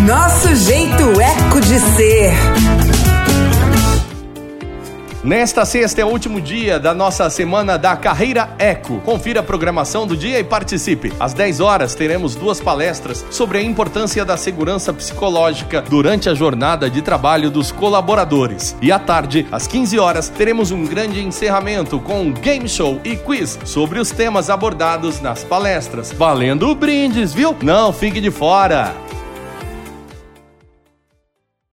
Nosso jeito eco de ser. Nesta sexta é o último dia da nossa semana da Carreira Eco. Confira a programação do dia e participe. Às 10 horas teremos 2 palestras sobre a importância da segurança psicológica durante a jornada de trabalho dos colaboradores. E à tarde, às 15 horas, teremos um grande encerramento com um game show e quiz sobre os temas abordados nas palestras. Valendo brindes, viu? Não fique de fora!